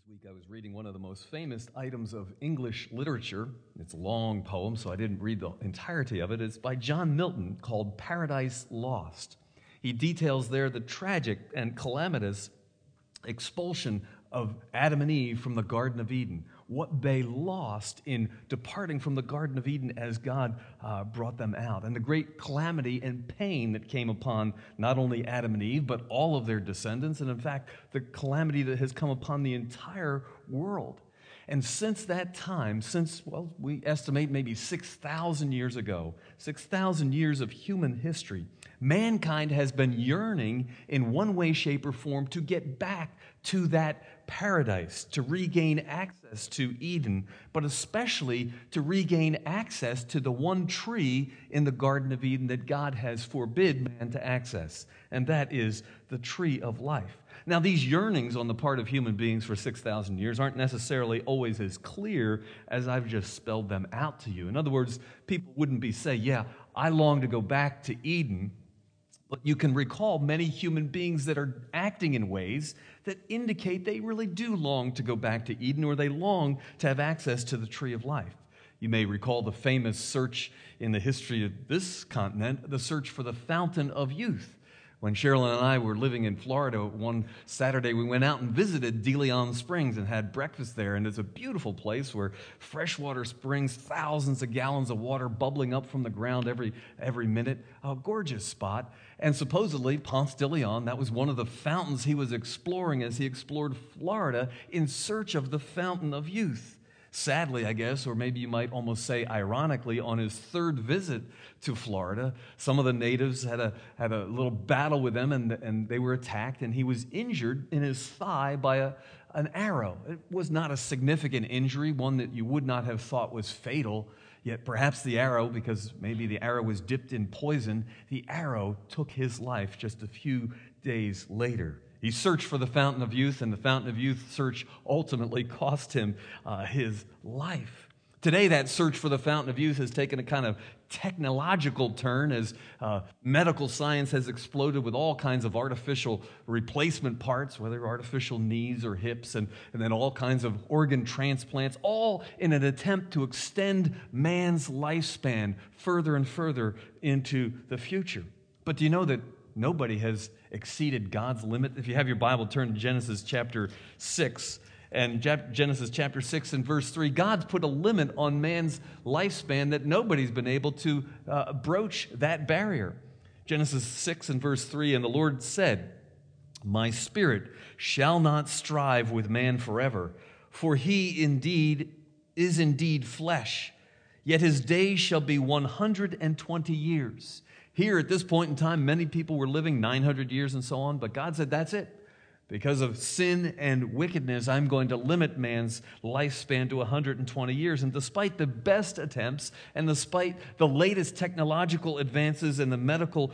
week I was reading one of the most famous items of English literature. It's a long poem, so I didn't read the entirety of it. It's by John Milton called Paradise Lost. He details there the tragic and calamitous expulsion of Adam and Eve from the Garden of Eden, what they lost in departing from the Garden of Eden as God brought them out, and the great calamity and pain that came upon not only Adam and Eve, but all of their descendants, and in fact, the calamity that has come upon the entire world. And since that time, we estimate maybe 6,000 years ago, 6,000 years of human history, mankind has been yearning in one way, shape, or form to get back to that paradise, to regain access to Eden, but especially to regain access to the one tree in the Garden of Eden that God has forbid man to access, and that is the tree of life. Now, these yearnings on the part of human beings for 6,000 years aren't necessarily always as clear as I've just spelled them out to you. In other words, people wouldn't be saying, yeah, I long to go back to Eden, but you can recall many human beings that are acting in ways that indicate they really do long to go back to Eden, or they long to have access to the tree of life. You may recall the famous search in the history of this continent, the search for the fountain of youth. When Sherilyn and I were living in Florida, one Saturday we went out and visited De Leon Springs and had breakfast there. And it's a beautiful place where freshwater springs, thousands of gallons of water bubbling up from the ground every minute. A gorgeous spot. And supposedly Ponce de Leon, that was one of the fountains he was exploring as he explored Florida in search of the fountain of youth. Sadly, I guess, or maybe you might almost say ironically, on his third visit to Florida, some of the natives had a little battle with them, and they were attacked, and he was injured in his thigh by an arrow. It was not a significant injury, one that you would not have thought was fatal, yet perhaps the arrow, because maybe the arrow was dipped in poison, the arrow took his life just a few days later. He searched for the fountain of youth, and the fountain of youth search ultimately cost him his life. Today, that search for the fountain of youth has taken a kind of technological turn as medical science has exploded with all kinds of artificial replacement parts, whether artificial knees or hips, and then all kinds of organ transplants, all in an attempt to extend man's lifespan further and further into the future. But do you know that nobody has exceeded God's limit? If you have your Bible, turn to Genesis chapter 6. And Genesis chapter 6 and verse 3, God's put a limit on man's lifespan that nobody's been able to broach that barrier. Genesis 6 and verse 3, and the Lord said, "My spirit shall not strive with man forever, for he is indeed flesh, yet his days shall be 120 years. Here at this point in time, many people were living 900 years and so on, but God said, that's it. Because of sin and wickedness, I'm going to limit man's lifespan to 120 years. And despite the best attempts and despite the latest technological advances in the medical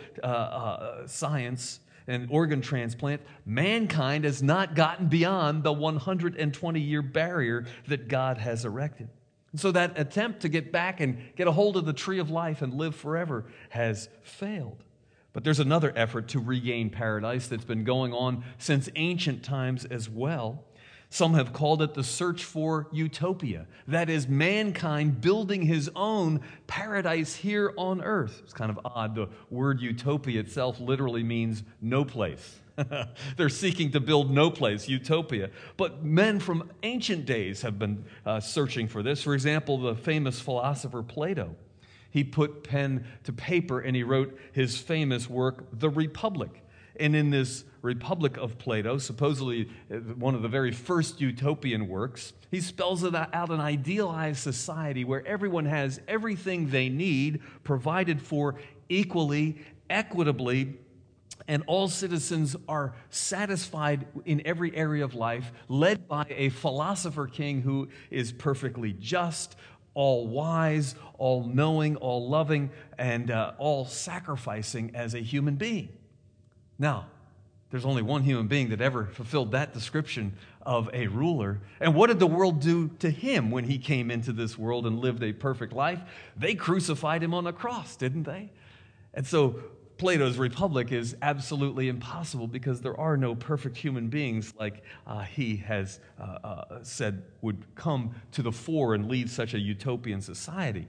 science and organ transplant, mankind has not gotten beyond the 120-year barrier that God has erected. So that attempt to get back and get a hold of the tree of life and live forever has failed. But there's another effort to regain paradise that's been going on since ancient times as well. Some have called it the search for utopia. That is, mankind building his own paradise here on earth. It's kind of odd. The word utopia itself literally means no place. They're seeking to build no place, utopia. But men from ancient days have been searching for this. For example, the famous philosopher Plato. He put pen to paper and he wrote his famous work, The Republic. And in this Republic of Plato, supposedly one of the very first utopian works, he spells out an idealized society where everyone has everything they need provided for equally, equitably, and all citizens are satisfied in every area of life, led by a philosopher king who is perfectly just, all wise, all knowing, all loving, and all sacrificing as a human being. Now, there's only one human being that ever fulfilled that description of a ruler. And what did the world do to him when he came into this world and lived a perfect life? They crucified him on a cross, didn't they? And so Plato's Republic is absolutely impossible because there are no perfect human beings like he has said would come to the fore and lead such a utopian society.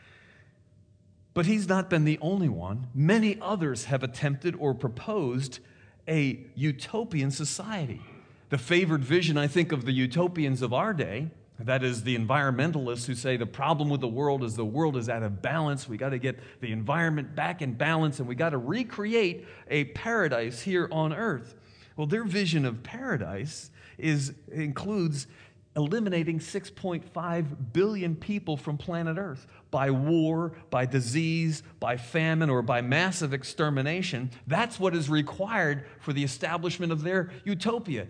But he's not been the only one. Many others have attempted or proposed a utopian society. The favored vision, I think, of the utopians of our day, that is the environmentalists who say the problem with the world is out of balance. We got to get the environment back in balance, and we got to recreate a paradise here on earth. Well, their vision of paradise includes eliminating 6.5 billion people from planet Earth by war, by disease, by famine, or by massive extermination. That's what is required for the establishment of their utopia.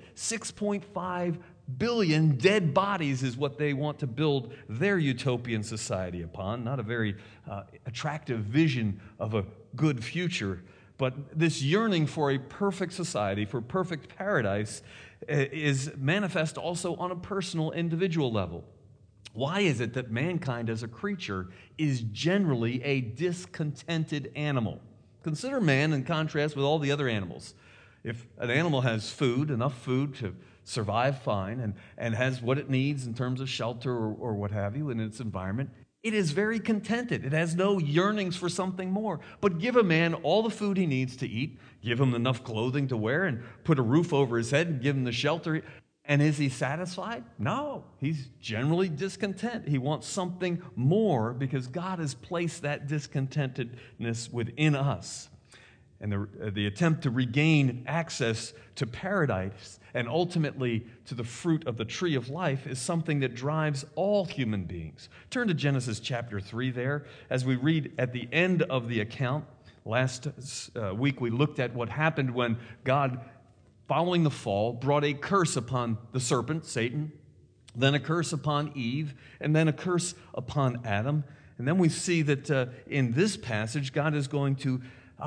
6.5 billion dead bodies is what they want to build their utopian society upon. Not a very attractive vision of a good future, but this yearning for a perfect society, for perfect paradise, is manifest also on a personal, individual level. Why is it that mankind as a creature is generally a discontented animal? Consider man in contrast with all the other animals. If an animal has food, enough food to survive fine, and has what it needs in terms of shelter or what have you in its environment, it is very contented. It has no yearnings for something more. But give a man all the food he needs to eat, give him enough clothing to wear, and put a roof over his head and give him the shelter. And is he satisfied? No. He's generally discontent. He wants something more because God has placed that discontentedness within us. And the attempt to regain access to paradise and ultimately to the fruit of the tree of life is something that drives all human beings. Turn to Genesis chapter 3 there. As we read at the end of the account, last week we looked at what happened when God, following the fall, brought a curse upon the serpent, Satan, then a curse upon Eve, and then a curse upon Adam. And then we see that in this passage, God is going to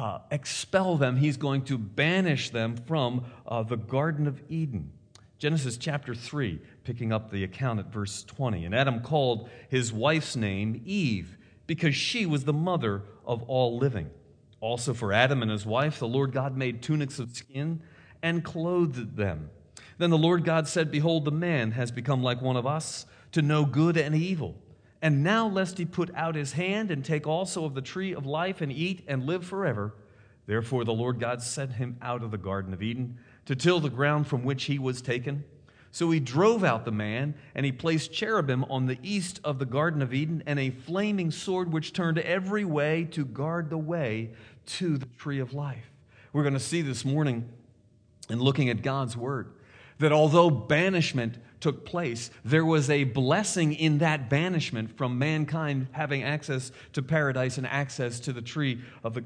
expel them. He's going to banish them from the Garden of Eden. Genesis chapter 3, picking up the account at verse 20. And Adam called his wife's name Eve, because she was the mother of all living. Also for Adam and his wife, the Lord God made tunics of skin and clothed them. Then the Lord God said, Behold, the man has become like one of us, to know good and evil. And now lest he put out his hand and take also of the tree of life and eat and live forever. Therefore the Lord God sent him out of the Garden of Eden to till the ground from which he was taken. So he drove out the man, and he placed cherubim on the east of the Garden of Eden, and a flaming sword which turned every way to guard the way to the tree of life. We're going to see this morning in looking at God's word that although banishment took place, there was a blessing in that banishment from mankind having access to paradise and access to the tree of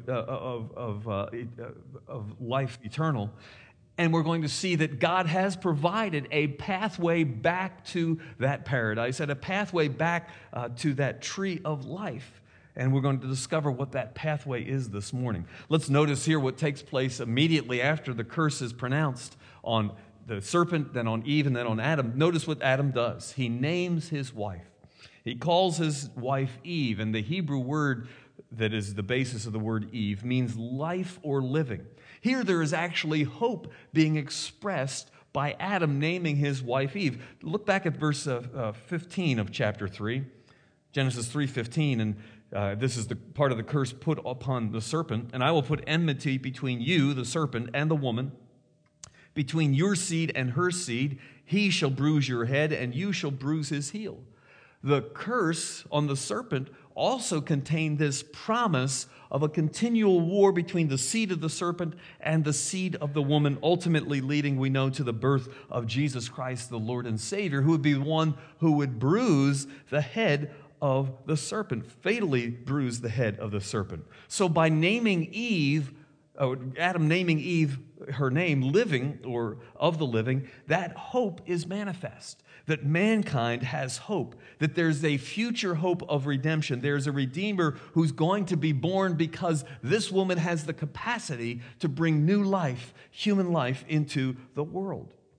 life eternal. And we're going to see that God has provided a pathway back to that paradise and a pathway back to that tree of life. And we're going to discover what that pathway is this morning. Let's notice here what takes place immediately after the curse is pronounced on the serpent, then on Eve, and then on Adam. Notice what Adam does. He names his wife. He calls his wife Eve, and the Hebrew word that is the basis of the word Eve means life or living. Here there is actually hope being expressed by Adam naming his wife Eve. Look back at verse 15 of chapter 3, Genesis 3:15, and this is the part of the curse put upon the serpent. And I will put enmity between you, the serpent, and the woman, between your seed and her seed. He shall bruise your head, and you shall bruise his heel. The curse on the serpent also contained this promise of a continual war between the seed of the serpent and the seed of the woman, ultimately leading, we know, to the birth of Jesus Christ, the Lord and Savior, who would be one who would bruise the head of the serpent, fatally bruise the head of the serpent. So by naming Eve, Adam naming Eve her name, living or of the living, that hope is manifest. That mankind has hope, that there's a future hope of redemption. There's a Redeemer who's going to be born because this woman has the capacity to bring new life, human life, into the world.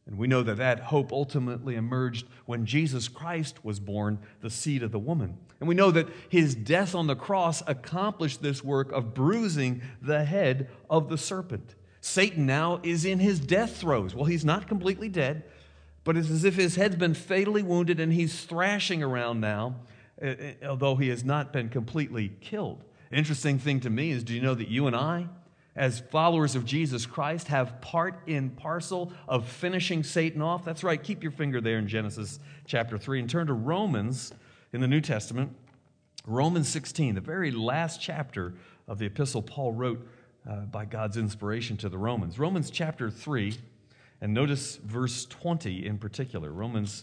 And we know that that hope ultimately emerged when Jesus Christ was born, the seed of the woman. And we know that his death on the cross accomplished this work of bruising the head of the serpent. Satan now is in his death throes. Well, he's not completely dead, but it's as if his head's been fatally wounded and he's thrashing around now, although he has not been completely killed. Interesting thing to me is, do you know that you and I, as followers of Jesus Christ, have part and parcel of finishing Satan off? That's right. Keep your finger there in Genesis chapter 3 and turn to Romans in the New Testament. Romans 16, the very last chapter of the epistle Paul wrote by God's inspiration to the Romans. Romans chapter 3, and notice verse 20 in particular. Romans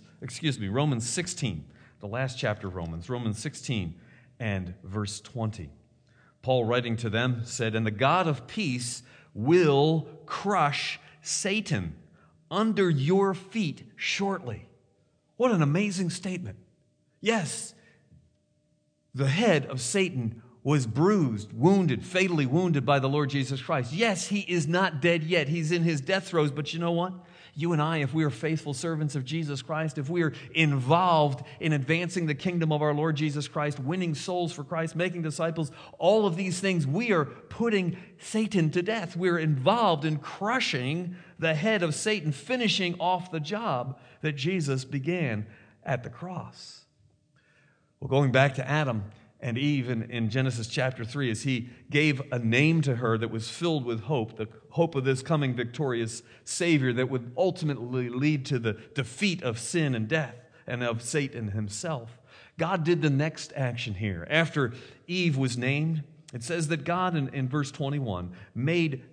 16, the last chapter of Romans 16 and verse 20. Paul, writing to them, said, "And the God of peace will crush Satan under your feet shortly." What an amazing statement. Yes, the head of Satan was bruised, wounded, fatally wounded by the Lord Jesus Christ. Yes, he is not dead yet. He's in his death throes. But you know what? You and I, if we are faithful servants of Jesus Christ, if we are involved in advancing the kingdom of our Lord Jesus Christ, winning souls for Christ, making disciples, all of these things, we are putting Satan to death. We're involved in crushing the head of Satan, finishing off the job that Jesus began at the cross. Well, going back to Adam and Eve in Genesis chapter 3, as he gave a name to her that was filled with hope, the hope of this coming victorious Savior that would ultimately lead to the defeat of sin and death and of Satan himself. God did the next action here. After Eve was named, it says that God, in verse 21, made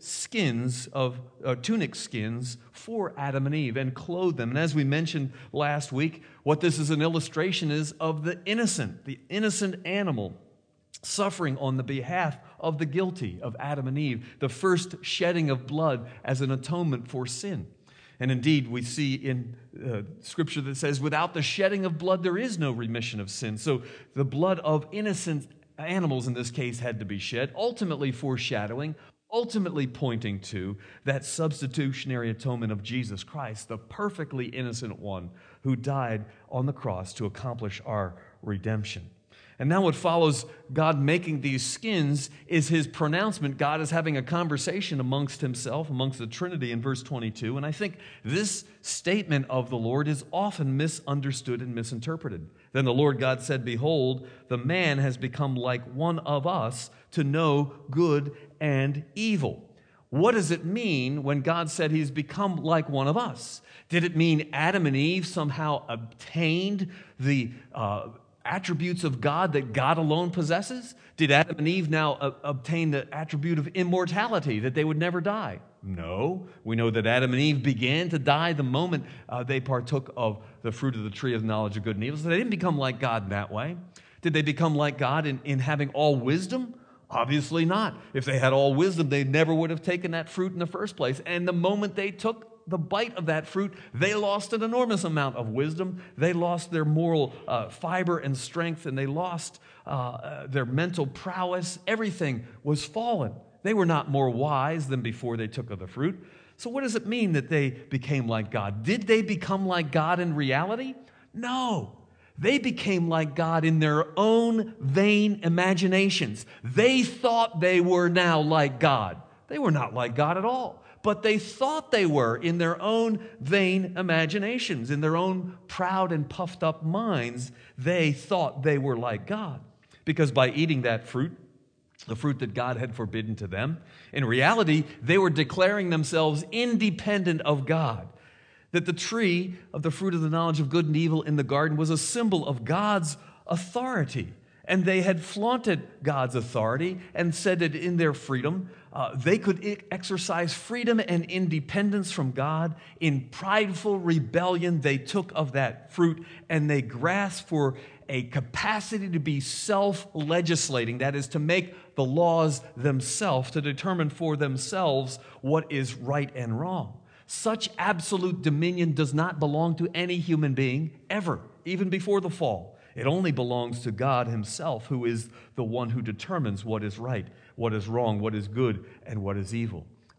tunic skins for Adam and Eve and clothed them. And as we mentioned last week, what this is an illustration is of the innocent animal suffering on the behalf of the guilty, of Adam and Eve, the first shedding of blood as an atonement for sin. And indeed, we see in Scripture that says, without the shedding of blood, there is no remission of sin. So the blood of innocent animals in this case had to be shed, ultimately foreshadowing, ultimately pointing to that substitutionary atonement of Jesus Christ, the perfectly innocent one who died on the cross to accomplish our redemption. And now what follows God making these skins is his pronouncement. God is having a conversation amongst himself, amongst the Trinity in verse 22. And I think this statement of the Lord is often misunderstood and misinterpreted. Then the Lord God said, "Behold, the man has become like one of us to know good and evil." What does it mean when God said he's become like one of us? Did it mean Adam and Eve somehow obtained the attributes of God that God alone possesses? Did Adam and Eve now obtain the attribute of immortality, that they would never die? No. We know that Adam and Eve began to die the moment they partook of the fruit of the tree of the knowledge of good and evil. So they didn't become like God in that way. Did they become like God in having all wisdom? Obviously not. If they had all wisdom, they never would have taken that fruit in the first place. And the moment they took the bite of that fruit, they lost an enormous amount of wisdom. They lost their moral fiber and strength, and they lost their mental prowess. Everything was fallen. They were not more wise than before they took of the fruit. So what does it mean that they became like God? Did they become like God in reality? No. They became like God in their own vain imaginations. They thought they were now like God. They were not like God at all. But they thought they were in their own vain imaginations, in their own proud and puffed up minds. They thought they were like God. Because by eating that fruit, the fruit that God had forbidden to them, in reality, they were declaring themselves independent of God. That the tree of the fruit of the knowledge of good and evil in the garden was a symbol of God's authority. And they had flaunted God's authority and said that in their freedom, they could exercise freedom and independence from God. In prideful rebellion, they took of that fruit and they grasped for a capacity to be self-legislating, that is, to make the laws themselves, to determine for themselves what is right and wrong. Such absolute dominion does not belong to any human being ever, even before the fall. It only belongs to God himself, who is the one who determines what is right, what is wrong, what is good, and what is evil.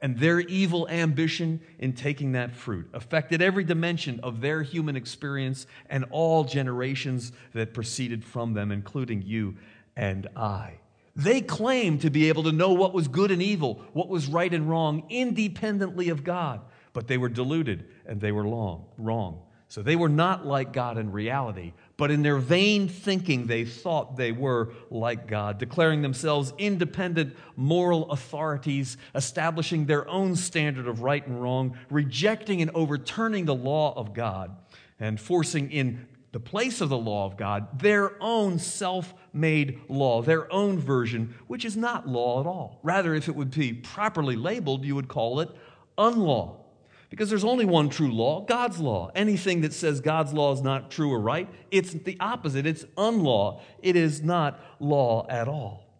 And their evil ambition in taking that fruit affected every dimension of their human experience and all generations that proceeded from them, including you and I. They claimed to be able to know what was good and evil, what was right and wrong, independently of God. But they were deluded and they were wrong. So they were not like God in reality, but in their vain thinking, they thought they were like God, declaring themselves independent moral authorities, establishing their own standard of right and wrong, rejecting and overturning the law of God, and forcing in the place of the law of God their own self-made law, their own version, which is not law at all. Rather, if it would be properly labeled, you would call it unlaw. Because there's only one true law, God's law. Anything that says God's law is not true or right, it's the opposite. It's unlaw. It is not law at all.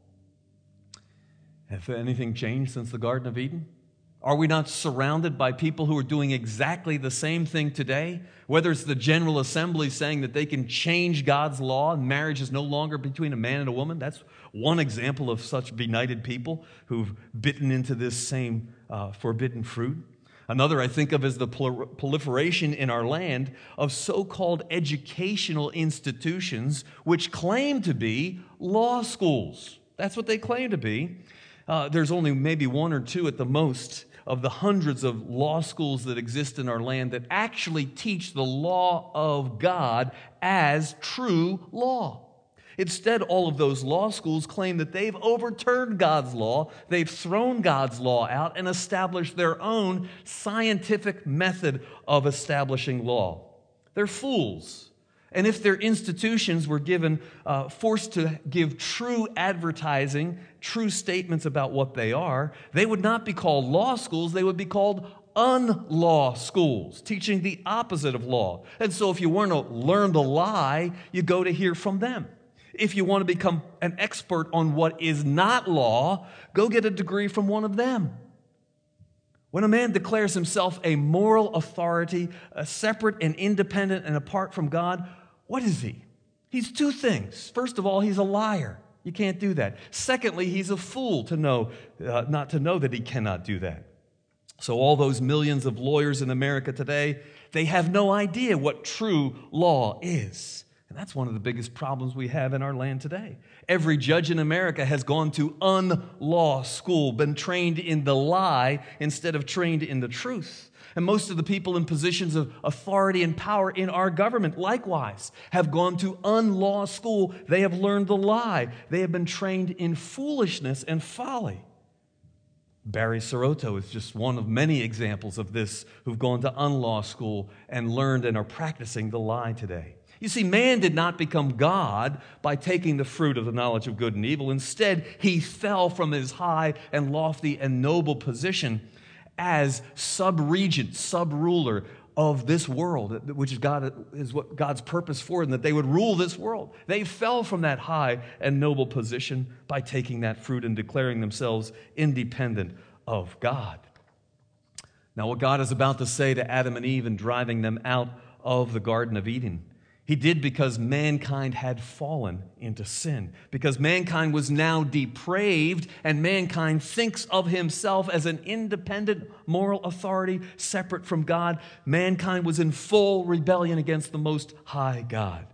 Has anything changed since the Garden of Eden? Are we not surrounded by people who are doing exactly the same thing today? Whether it's the General Assembly saying that they can change God's law and marriage is no longer between a man and a woman. That's one example of such benighted people who've bitten into this same forbidden fruit. Another I think of is the proliferation in our land of so-called educational institutions which claim to be law schools. That's what they claim to be. There's only maybe one or two at the most of the hundreds of law schools that exist in our land that actually teach the law of God as true law. Instead, all of those law schools claim that they've overturned God's law, they've thrown God's law out, and established their own scientific method of establishing law. They're fools. And if their institutions were forced to give true advertising, true statements about what they are, they would not be called law schools, they would be called unlaw schools, teaching the opposite of law. And so if you want to learn the lie, you go to hear from them. If you want to become an expert on what is not law, go get a degree from one of them. When a man declares himself a moral authority, separate and independent and apart from God, what is he? He's two things. First of all, he's a liar. You can't do that. Secondly, he's a fool to know, not to know that he cannot do that. So all those millions of lawyers in America today, they have no idea what true law is. And that's one of the biggest problems we have in our land today. Every judge in America has gone to unlaw school, been trained in the lie instead of trained in the truth. And most of the people in positions of authority and power in our government, likewise, have gone to unlaw school. They have learned the lie. They have been trained in foolishness and folly. Barry Soto is just one of many examples of this who've gone to unlaw school and learned and are practicing the lie today. You see, man did not become God by taking the fruit of the knowledge of good and evil. Instead, he fell from his high and lofty and noble position as sub-regent, sub-ruler of this world, which is what God's purpose for, and that they would rule this world. They fell from that high and noble position by taking that fruit and declaring themselves independent of God. Now, what God is about to say to Adam and Eve in driving them out of the Garden of Eden, he did because mankind had fallen into sin, because mankind was now depraved, and mankind thinks of himself as an independent moral authority separate from God. Mankind was in full rebellion against the Most High God.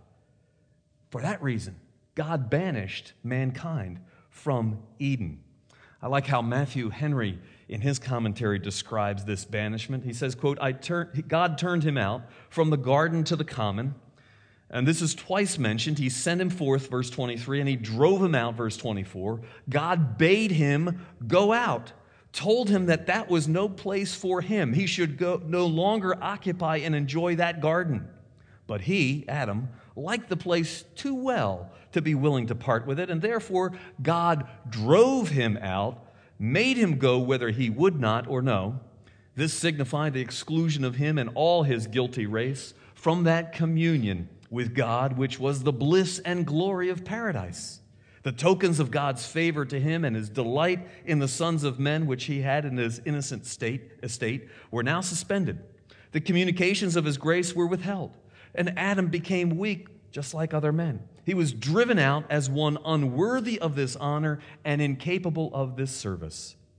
For that reason, God banished mankind from Eden. I like how Matthew Henry, in his commentary, describes this banishment. He says, quote, God turned him out from the garden to the common. And this is twice mentioned. He sent him forth, verse 23, and he drove him out, verse 24. God bade him go out, told him that that was no place for him. He should no longer occupy and enjoy that garden. But he, Adam, liked the place too well to be willing to part with it, and therefore God drove him out, made him go whether he would not or no. This signified the exclusion of him and all his guilty race from that communion with God, which was the bliss and glory of paradise. The tokens of God's favor to him and his delight in the sons of men, which he had in his innocent estate, were now suspended. The communications of his grace were withheld, and Adam became weak, just like other men. He was driven out as one unworthy of this honor and incapable of this service.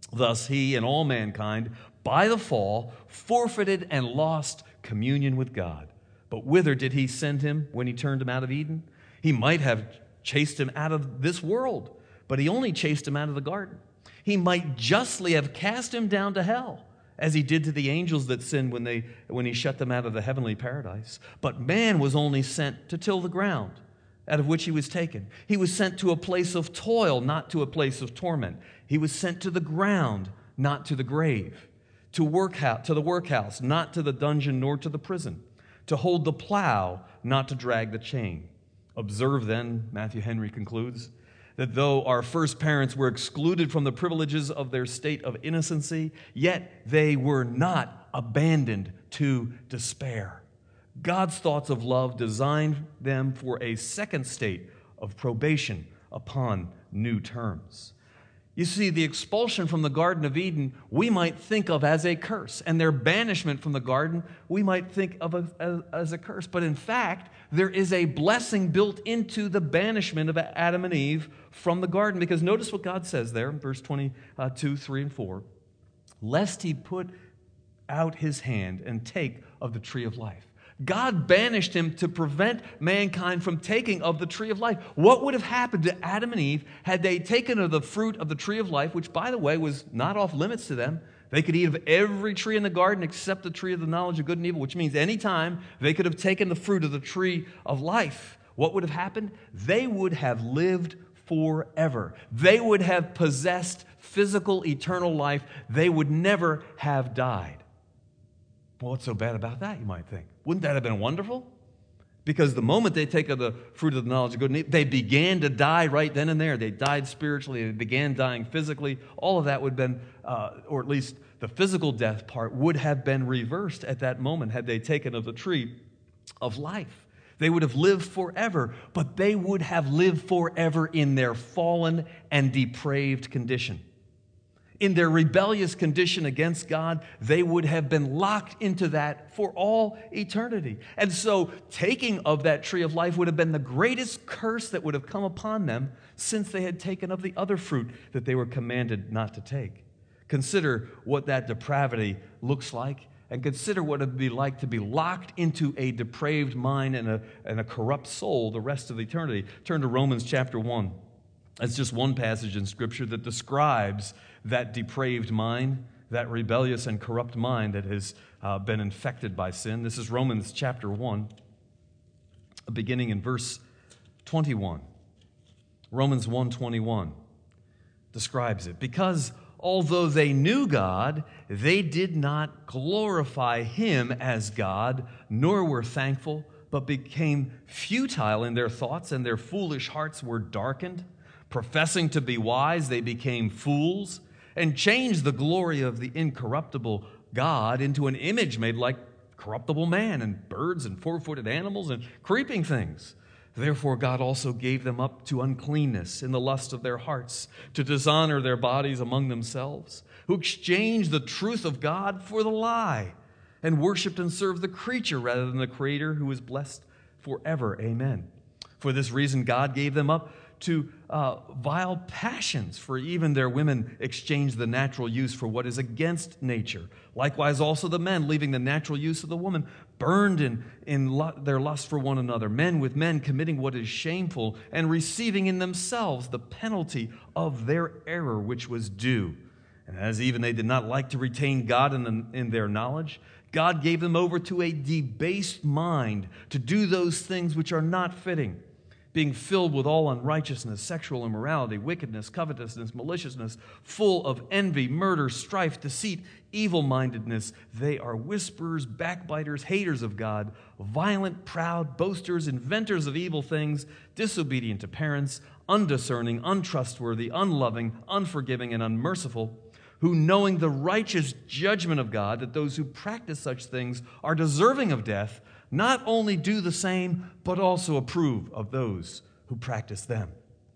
Thus, he and all mankind, by the fall, forfeited and lost communion with God. But whither did he send him when he turned him out of Eden? He might have chased him out of this world, but he only chased him out of the garden. He might justly have cast him down to hell, as he did to the angels that sinned when he shut them out of the heavenly paradise. But man was only sent to till the ground, out of which he was taken. He was sent to a place of toil, not to a place of torment. He was sent to the ground, not to the grave, to the workhouse, not to the dungeon nor to the prison, to hold the plow, not to drag the chain. Observe then, Matthew Henry concludes, that though our first parents were excluded from the privileges of their state of innocency, yet they were not abandoned to despair. God's thoughts of love designed them for a second state of probation upon new terms. You see, the expulsion from the Garden of Eden we might think of as a curse, and their banishment from the garden we might think of as a curse. But in fact, there is a blessing built into the banishment of Adam and Eve from the garden, because notice what God says there in verse 22, 3, and 4. Lest he put out his hand and take of the tree of life. God banished him to prevent mankind from taking of the tree of life. What would have happened to Adam and Eve had they taken of the fruit of the tree of life, which, by the way, was not off limits to them? They could eat of every tree in the garden except the tree of the knowledge of good and evil, which means any time they could have taken the fruit of the tree of life. What would have happened? They would have lived forever. They would have possessed physical, eternal life. They would never have died. Well, what's so bad about that, you might think? Wouldn't that have been wonderful? Because the moment they take of the fruit of the knowledge of good and evil, they began to die right then and there. They died spiritually. They began dying physically. All of that would have been, or at least the physical death part, would have been reversed at that moment had they taken of the tree of life. They would have lived forever, but they would have lived forever in their fallen and depraved condition. In their rebellious condition against God, they would have been locked into that for all eternity. And so taking of that tree of life would have been the greatest curse that would have come upon them since they had taken of the other fruit that they were commanded not to take. Consider what that depravity looks like, and consider what it would be like to be locked into a depraved mind and a corrupt soul the rest of eternity. Turn to Romans chapter 1. That's just one passage in Scripture that describes that depraved mind, that rebellious and corrupt mind that has been infected by sin. This is Romans chapter 1, beginning in verse 21. Romans 1:21 describes it. Because although they knew God, they did not glorify Him as God, nor were thankful, but became futile in their thoughts, and their foolish hearts were darkened. Professing to be wise, they became fools, and changed the glory of the incorruptible God into an image made like corruptible man, and birds, and four-footed animals, and creeping things. Therefore God also gave them up to uncleanness in the lust of their hearts, to dishonor their bodies among themselves, who exchanged the truth of God for the lie, and worshipped and served the creature rather than the Creator, who is blessed forever. Amen. For this reason God gave them up to vile passions, for even their women exchanged the natural use for what is against nature. Likewise also the men, leaving the natural use of the woman, burned in their lust for one another, men with men committing what is shameful, and receiving in themselves the penalty of their error which was due. And as even they did not like to retain God in their knowledge, God gave them over to a debased mind to do those things which are not fitting, being filled with all unrighteousness, sexual immorality, wickedness, covetousness, maliciousness, full of envy, murder, strife, deceit, evil-mindedness. They are whisperers, backbiters, haters of God, violent, proud, boasters, inventors of evil things, disobedient to parents, undiscerning, untrustworthy, unloving, unforgiving, and unmerciful, who, knowing the righteous judgment of God, that those who practice such things are deserving of death, not only do the same, but also approve of those who practice them.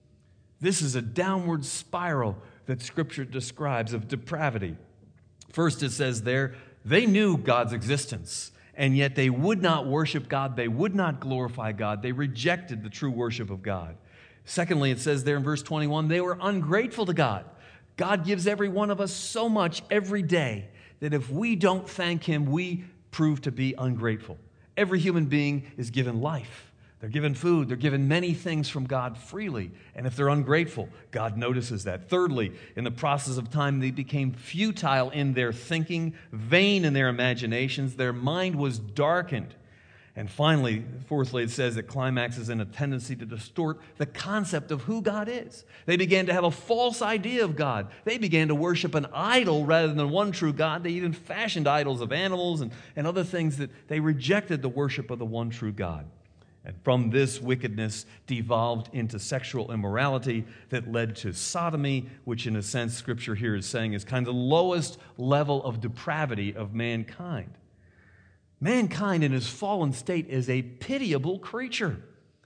This is a downward spiral that Scripture describes of depravity. First, it says there, they knew God's existence, and yet they would not worship God. They would not glorify God. They rejected the true worship of God. Secondly, it says there in verse 21, they were ungrateful to God. God gives every one of us so much every day that if we don't thank Him, we prove to be ungrateful. Every human being is given life. They're given food. They're given many things from God freely. And if they're ungrateful, God notices that. Thirdly, in the process of time, they became futile in their thinking, vain in their imaginations. Their mind was darkened. And finally, fourthly, it says that climaxes in a tendency to distort the concept of who God is. They began to have a false idea of God. They began to worship an idol rather than one true God. They even fashioned idols of animals and other things that they rejected the worship of the one true God. And from this, wickedness devolved into sexual immorality that led to sodomy, which in a sense, Scripture here is saying is kind of the lowest level of depravity of mankind. Mankind in his fallen state is a pitiable creature.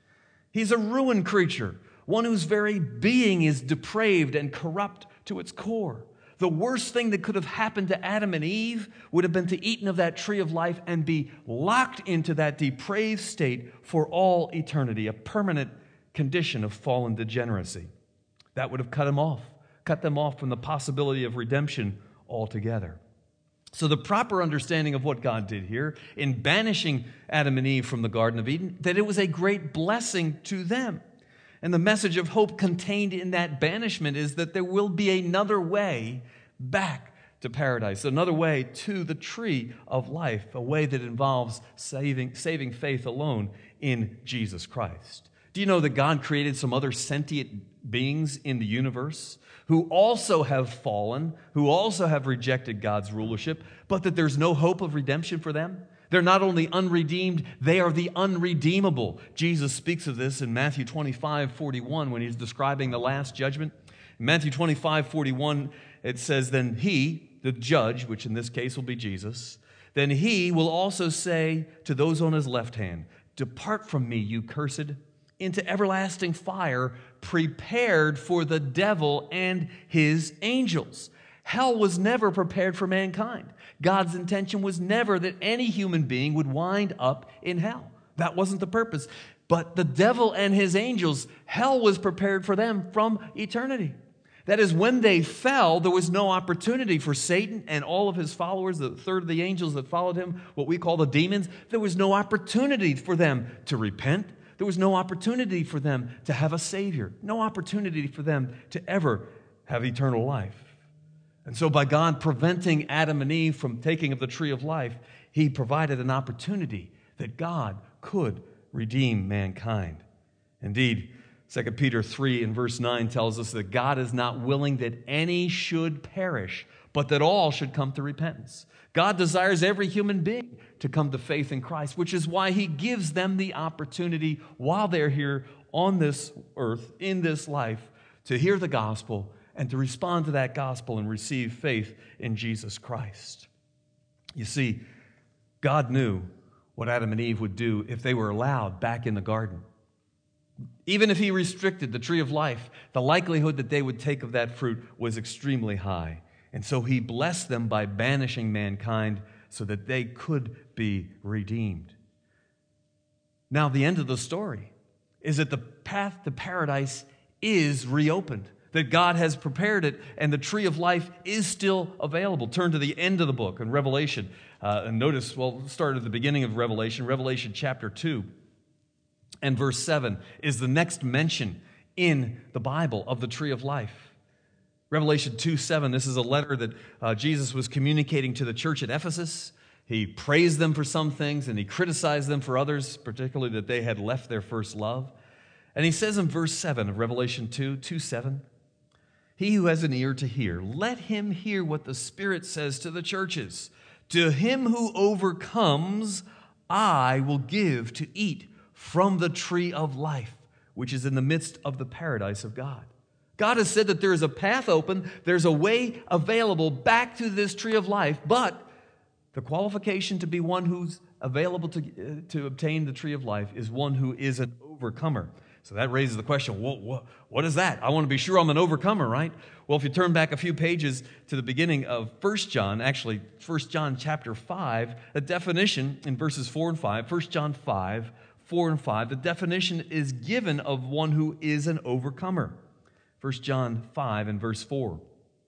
He's a ruined creature, one whose very being is depraved and corrupt to its core. The worst thing that could have happened to Adam and Eve would have been to eat of that tree of life and be locked into that depraved state for all eternity, a permanent condition of fallen degeneracy. That would have cut them off from the possibility of redemption altogether. So the proper understanding of what God did here in banishing Adam and Eve from the Garden of Eden, that it was a great blessing to them. And the message of hope contained in that banishment is that there will be another way back to paradise, another way to the tree of life, a way that involves saving faith alone in Jesus Christ. Do you know that God created some other sentient beings in the universe who also have fallen, who also have rejected God's rulership, but that there's no hope of redemption for them? They're not only unredeemed, they are the unredeemable. Jesus speaks of this in Matthew 25:41 when he's describing the last judgment. In Matthew 25:41, it says, "Then he," the judge, which in this case will be Jesus, "then he will also say to those on his left hand, 'Depart from me, you cursed, into everlasting fire prepared for the devil and his angels.'" Hell was never prepared for mankind. God's intention was never that any human being would wind up in hell. That wasn't the purpose. But the devil and his angels, hell was prepared for them from eternity. That is, when they fell, there was no opportunity for Satan and all of his followers, the third of the angels that followed him, what we call the demons. There was no opportunity for them to repent. There was no opportunity for them to have a Savior. No opportunity for them to ever have eternal life. And so by God preventing Adam and Eve from taking of the tree of life, He provided an opportunity that God could redeem mankind. Indeed, 2 Peter 3 and verse 9 tells us that God is not willing that any should perish, but that all should come to repentance. God desires every human being to come to faith in Christ, which is why He gives them the opportunity while they're here on this earth, in this life, to hear the gospel and to respond to that gospel and receive faith in Jesus Christ. You see, God knew what Adam and Eve would do if they were allowed back in the garden. Even if He restricted the tree of life, the likelihood that they would take of that fruit was extremely high. And so He blessed them by banishing mankind so that they could be redeemed. Now, the end of the story is that the path to paradise is reopened, that God has prepared it, and the tree of life is still available. Turn to the end of the book in Revelation, and notice, we'll start at the beginning of Revelation. Revelation chapter 2 and verse 7 is the next mention in the Bible of the tree of life. Revelation 2:7, this is a letter that Jesus was communicating to the church at Ephesus. He praised them for some things, and He criticized them for others, particularly that they had left their first love. And He says in verse 7 of Revelation 2:7, "He who has an ear to hear, let him hear what the Spirit says to the churches. To him who overcomes, I will give to eat from the tree of life, which is in the midst of the paradise of God." God has said that there is a path open, there's a way available back to this tree of life, but the qualification to be one who's available to obtain the tree of life is one who is an overcomer. So that raises the question, what is that? I want to be sure I'm an overcomer, right? Well, if you turn back a few pages to the beginning of 1 John, actually 1 John chapter 5, the definition in verses 4 and 5, 1 John 5, 4 and 5, the definition is given of one who is an overcomer. 1 John 5 and verse 4.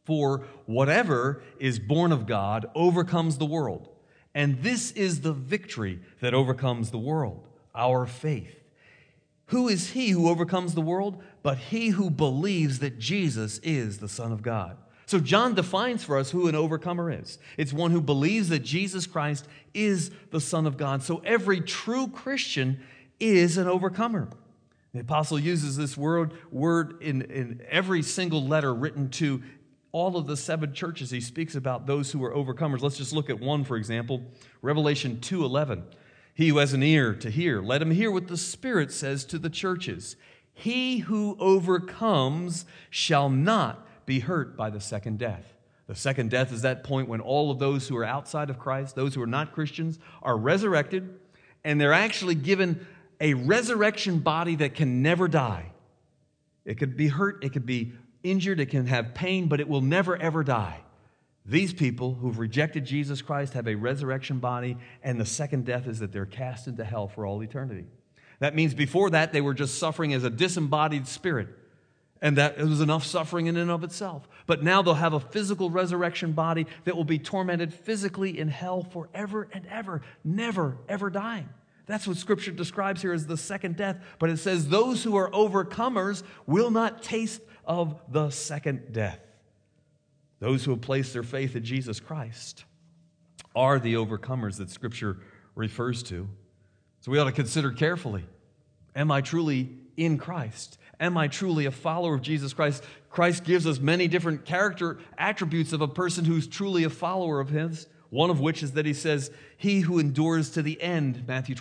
For whatever is born of God overcomes the world. And this is the victory that overcomes the world, our faith. Who is he who overcomes the world? But he who believes that Jesus is the Son of God. So John defines for us who an overcomer is. It's one who believes that Jesus Christ is the Son of God. So every true Christian is an overcomer. The apostle uses this word in every single letter written to all of the 7 churches. He speaks about those who are overcomers. Let's just look at one, for example, Revelation 2:11. He who has an ear to hear, let him hear what the Spirit says to the churches. He who overcomes shall not be hurt by the second death. The second death is that point when all of those who are outside of Christ, those who are not Christians, are resurrected, and they're actually given a resurrection body that can never die. It could be hurt, it could be injured, it can have pain, but it will never, ever die. These people who've rejected Jesus Christ have a resurrection body, and the second death is that they're cast into hell for all eternity. That means before that, they were just suffering as a disembodied spirit, and that it was enough suffering in and of itself. But now they'll have a physical resurrection body that will be tormented physically in hell forever and ever, never, ever dying. That's what Scripture describes here as the second death. But it says those who are overcomers will not taste of the second death. Those who have placed their faith in Jesus Christ are the overcomers that Scripture refers to. So we ought to consider carefully, am I truly in Christ? Am I truly a follower of Jesus Christ? Christ gives us many different character attributes of a person who's truly a follower of his. One of which is that he says, he who endures to the end, Matthew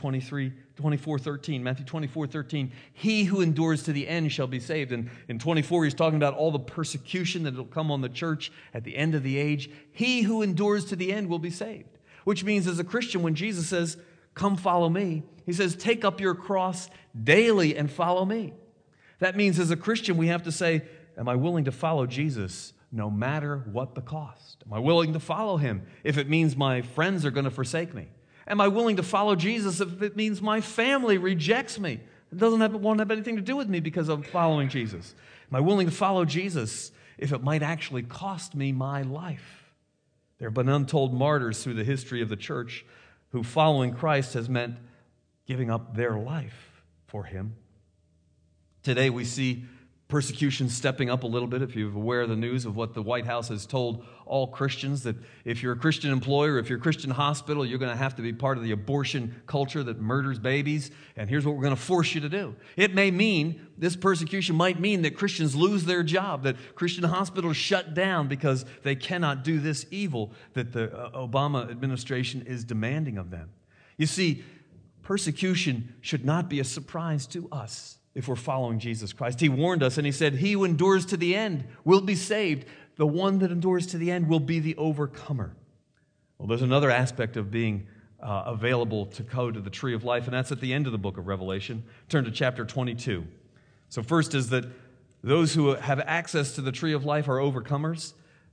24:13. He who endures to the end shall be saved. And in 24, he's talking about all the persecution that will come on the church at the end of the age. He who endures to the end will be saved. Which means as a Christian, when Jesus says, come follow me, he says, take up your cross daily and follow me. That means as a Christian, we have to say, am I willing to follow Jesus no matter what the cost? Am I willing to follow him if it means my friends are going to forsake me? Am I willing to follow Jesus if it means my family rejects me? It doesn't want to have anything to do with me because I'm following Jesus. Am I willing to follow Jesus if it might actually cost me my life? There have been untold martyrs through the history of the church who following Christ has meant giving up their life for him. Today we see persecution stepping up a little bit. If you're aware of the news of what the White House has told all Christians, that if you're a Christian employer, if you're a Christian hospital, you're going to have to be part of the abortion culture that murders babies, and here's what we're going to force you to do. It may mean, this persecution might mean that Christians lose their job, that Christian hospitals shut down because they cannot do this evil that the Obama administration is demanding of them. You see, persecution should not be a surprise to us if we're following Jesus Christ. He warned us and he said, he who endures to the end will be saved. The one that endures to the end will be the overcomer. Well, there's another aspect of being available to go to the tree of life, and that's at the end of the book of Revelation. Turn to chapter 22. So first is that those who have access to the tree of life are overcomers.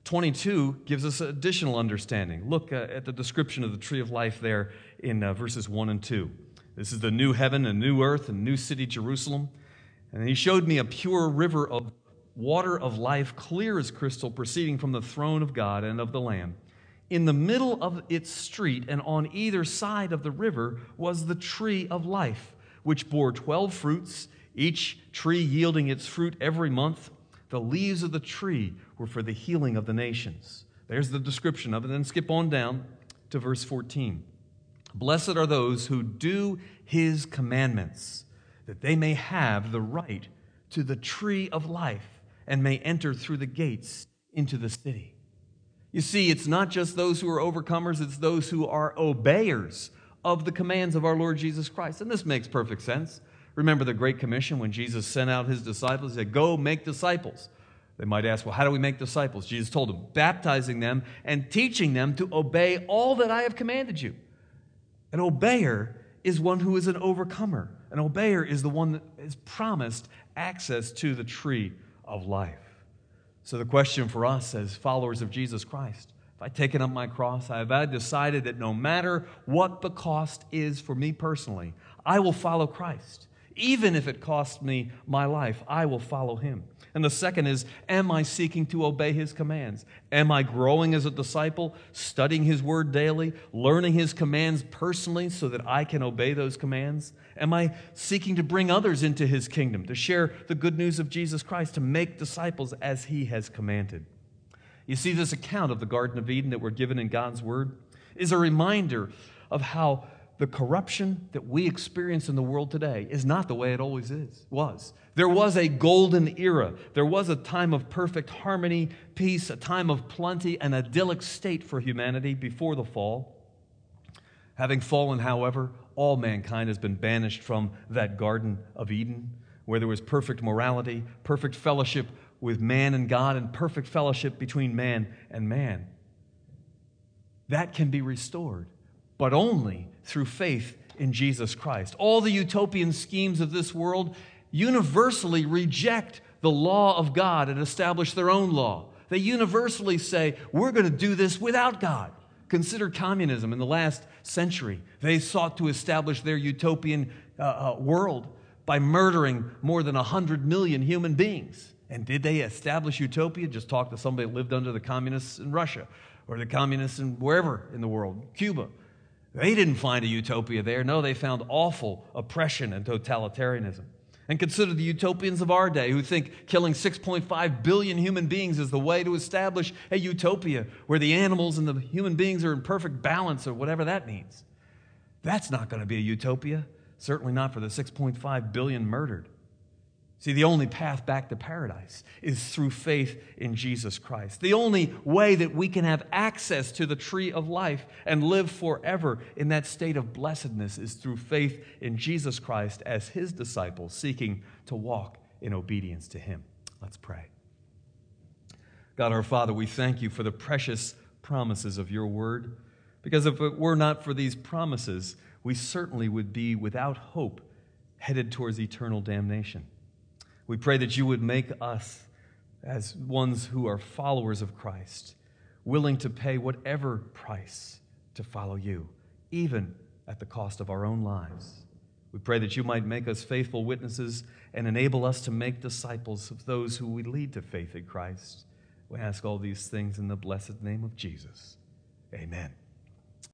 22 gives us additional understanding. Look at the description of the tree of life there in verses 1 and 2. This is the new heaven and new earth and new city, Jerusalem. And he showed me a pure river of water of life, clear as crystal, proceeding from the throne of God and of the Lamb. In the middle of its street and on either side of the river was the tree of life, which bore 12 fruits, each tree yielding its fruit every month. The leaves of the tree were for the healing of the nations. There's the description of it. Then skip on down to verse 14. Blessed are those who do his commandments, that they may have the right to the tree of life and may enter through the gates into the city. You see, it's not just those who are overcomers, it's those who are obeyers of the commands of our Lord Jesus Christ. And this makes perfect sense. Remember the Great Commission when Jesus sent out his disciples, he said, go make disciples. They might ask, well, how do we make disciples? Jesus told them, baptizing them and teaching them to obey all that I have commanded you. An obeyer is one who is an overcomer. An obeyer is the one that is promised access to the tree of life. So the question for us as followers of Jesus Christ, if I've taken up my cross, I have decided that no matter what the cost is for me personally, I will follow Christ. Even if it costs me my life, I will follow him. And the second is, am I seeking to obey his commands? Am I growing as a disciple, studying his word daily, learning his commands personally so that I can obey those commands? Am I seeking to bring others into his kingdom, to share the good news of Jesus Christ, to make disciples as he has commanded? You see, this account of the Garden of Eden that we're given in God's word is a reminder of how the corruption that we experience in the world today is not the way it always was. There was a golden era. There was a time of perfect harmony, peace, a time of plenty, an idyllic state for humanity before the fall. Having fallen, however, all mankind has been banished from that Garden of Eden, where there was perfect morality, perfect fellowship with man and God, and perfect fellowship between man and man. That can be restored, but only through faith in Jesus Christ. All the utopian schemes of this world universally reject the law of God and establish their own law. They universally say, we're going to do this without God. Consider communism in the last century. They sought to establish their utopian world by murdering more than 100 million human beings. And did they establish utopia? Just talk to somebody that lived under the communists in Russia or the communists in wherever in the world, Cuba. They didn't find a utopia there. No, they found awful oppression and totalitarianism. And consider the utopians of our day who think killing 6.5 billion human beings is the way to establish a utopia where the animals and the human beings are in perfect balance or whatever that means. That's not going to be a utopia, certainly not for the 6.5 billion murdered. See, the only path back to paradise is through faith in Jesus Christ. The only way that we can have access to the tree of life and live forever in that state of blessedness is through faith in Jesus Christ as his disciples, seeking to walk in obedience to him. Let's pray. God our Father, we thank you for the precious promises of your word, because if it were not for these promises, we certainly would be without hope, headed towards eternal damnation. We pray that you would make us, as ones who are followers of Christ, willing to pay whatever price to follow you, even at the cost of our own lives. We pray that you might make us faithful witnesses and enable us to make disciples of those who we lead to faith in Christ. We ask all these things in the blessed name of Jesus. Amen.